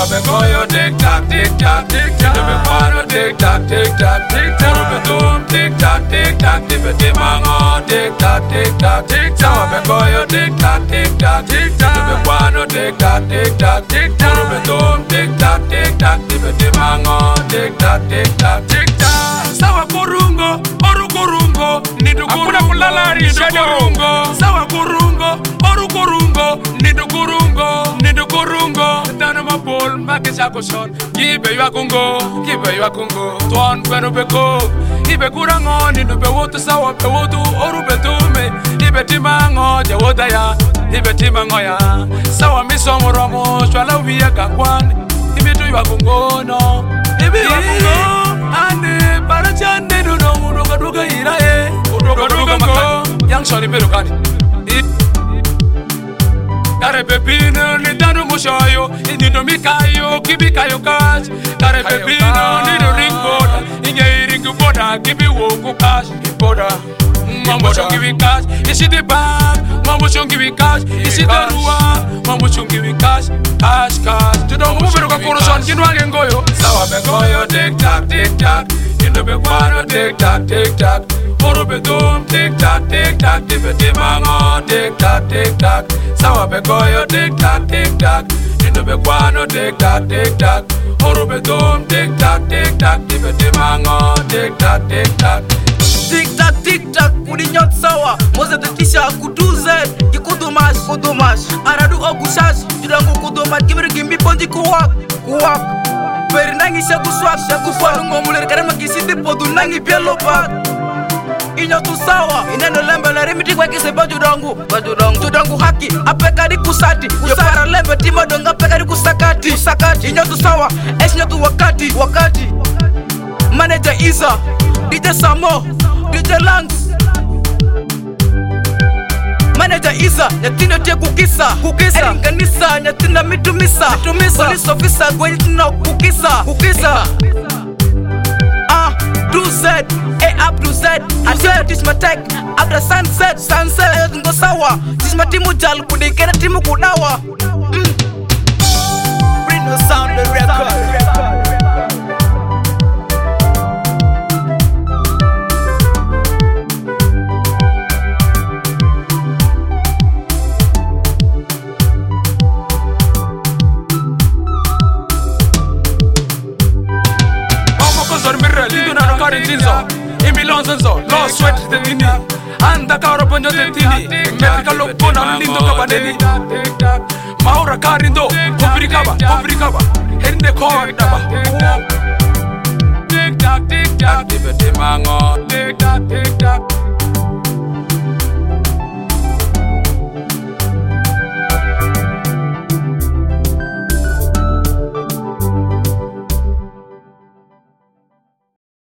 be koyo tic tac tic tac tic tac. Indo be kwano tic tac tic tac tic tac. Uru be dum tic tac tic tac. Ibe timango tic tac tic tac tic tac. Sawa be koyo tic tac tic tac tic tac. Indo be kwano tic tac tic tac tic tac. Uru be dum tic tac tic tac. Ibe timango tic tac tic tac tic tac. Sawa kurungo oru kurungo. Nidu kurungo kulala nidu kurungo. Sawa kurungo oru kurungo. Nidu kurungo nidu kurungo. Dano mapol makisa kushon. Kibe ywa kungo. Tuan kwenu beko. Ibe kurango nidu be wotu sawa be wotu oru be tume. Ibe timango je wota ya. Ibe timango ya. Sawa misomo romo shwala wiya kakwan. Ibe tu ywa kungo no. Ibe ywa kungo. Ane parachande do no mudoka duka irae. Udoka ngo. Yang shori pelo kani. Kare pepino ni danu mushoyo. Inindo mikayo kibikayo cash. Kare pepino ni do ring boda. Inye ring boda kibi woku cash. Boda. Mambo shongi cash. Isi the bag. Mambo shongi cash. Isi the rua. Mambo shongi cash. Cash cash. Tudongo mubero kakuro son kinwange ngoyo. Sawa be koyo tic tac tic tac. Indo be kwano tic tac tic tac. Uru be dum tic tac tic tac. Ibe timango tic tac tic tac. Sawa be koyo tic tac tic tac. Indo be kwano tic tac tic tac. Uru be dum tic tac tic tac. Ibe timango tic tac tic tac. Tic tac kudinyot sawa. Moze tekisha kuduze. Kudumash aradu ogushash. Judangu kudumat gimri gimbi ponji kuwak. Peri nangi shaku swap. Shaku fanu ngomuler karema kisidi podu nangi bielo bak. Inyotu sawa. Inendo lembe le remiti kwa kise bajudangu. Judangu haki. Apeka di kusati. Yopara lembe tima donga apeka di kusakati. Inyotu sawa. Nyotu wakati. Manager Isa. DJ Samo. DJ Langs. Manager Isa, nyatina tia kukisa. Eri kanisa, nyatina mitumisa. Police officer, gwenye tina kukisa. 2Z, A up to Z. I said this my tech. After sunset. Ngo sawa. This my timu jal kudikena timu kudawa. Bring the sound the record. Zinzo, lost sweat the tini, and the car upon your tini, medical look on lindo cabadeni, Maura carindo, Cobricaba, in the car number. Tic tac, give it a mango, tic tac.